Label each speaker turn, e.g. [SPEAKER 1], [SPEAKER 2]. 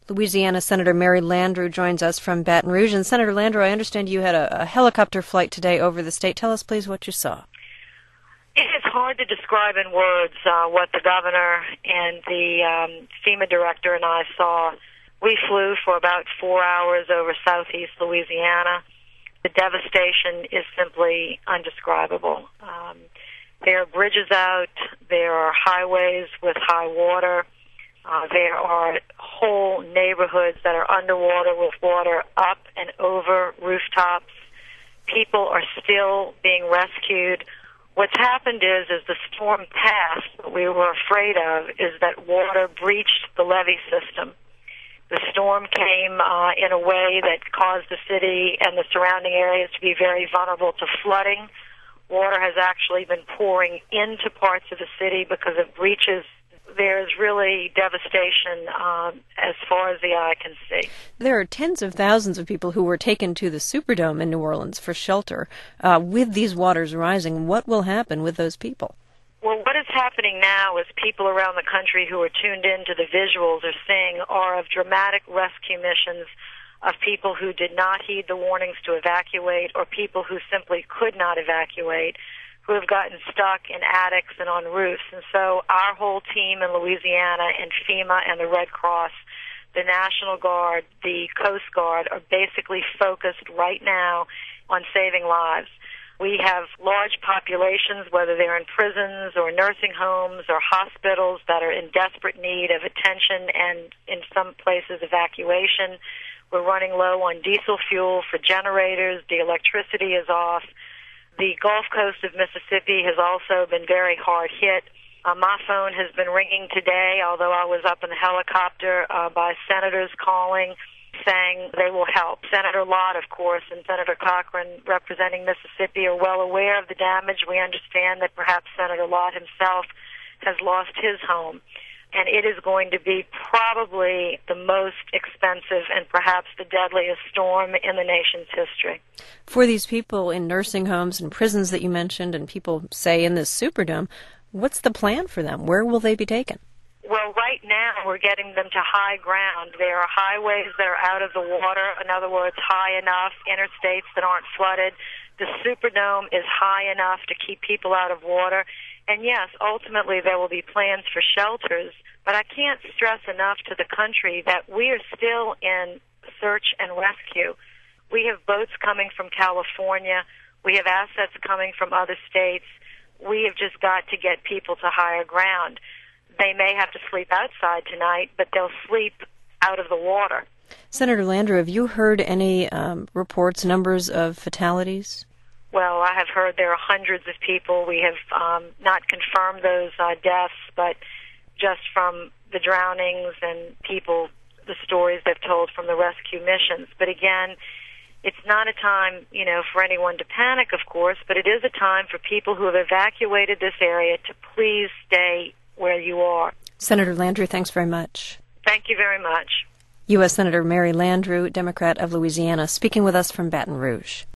[SPEAKER 1] Louisiana Senator Mary Landrieu joins us from Baton Rouge. And Senator Landrieu, I understand you had a helicopter flight today over the state. Tell us, please, what you saw.
[SPEAKER 2] It is hard to describe in words what the governor and the FEMA director and I saw. We flew for about 4 hours over southeast Louisiana. The devastation is simply undescribable. There are bridges out. There are highways with high water. There are whole neighborhoods that are underwater with water up and over rooftops. People are still being rescued. What's happened is the storm passed, what we were afraid of is that water breached the levee system. The storm came in a way that caused the city and the surrounding areas to be very vulnerable to flooding. Water has actually been pouring into parts of the city because of breaches. There's really devastation as far as the eye can see.
[SPEAKER 1] There are tens of thousands of people who were taken to the Superdome in New Orleans for shelter. With these waters rising, what will happen with those people?
[SPEAKER 2] Well, what is happening now is people around the country who are tuned into the visuals are seeing are of dramatic rescue missions of people who did not heed the warnings to evacuate or people who simply could not evacuate, who have gotten stuck in attics and on roofs. And so our whole team in Louisiana and FEMA and the Red Cross, the National Guard, the Coast Guard are basically focused right now on saving lives. We have large populations, whether they're in prisons or nursing homes or hospitals, that are in desperate need of attention and, in some places, evacuation. We're running low on diesel fuel for generators. The electricity is off. The Gulf Coast of Mississippi has also been very hard hit. My phone has been ringing today, although I was up in the helicopter, by senators calling, saying they will help. Senator Lott, of course, and Senator Cochran, representing Mississippi, are well aware of the damage. We understand that perhaps Senator Lott himself has lost his home. And it is going to be probably the most expensive and perhaps the deadliest storm in the nation's history.
[SPEAKER 1] For these people in nursing homes and prisons that you mentioned, and people say in this Superdome, what's the plan for them? Where will they be taken?
[SPEAKER 2] Well, right now we're getting them to high ground. There are highways that are out of the water, in other words, high enough, interstates that aren't flooded. The Superdome is high enough to keep people out of water. And yes, ultimately there will be plans for shelters, but I can't stress enough to the country that we are still in search and rescue. We have boats coming from California. We have assets coming from other states. We have just got to get people to higher ground. They may have to sleep outside tonight, but they'll sleep out of the water.
[SPEAKER 1] Senator Landrieu, have you heard any reports, numbers of fatalities?
[SPEAKER 2] Well, I have heard there are hundreds of people. We have not confirmed those deaths, but just from the drownings and people, the stories they've told from the rescue missions. But again, it's not a time, for anyone to panic, of course, but it is a time for people who have evacuated this area to please stay where you are.
[SPEAKER 1] Senator Landrieu, thanks very much.
[SPEAKER 2] Thank you very much.
[SPEAKER 1] U.S. Senator Mary Landrieu, Democrat of Louisiana, speaking with us from Baton Rouge.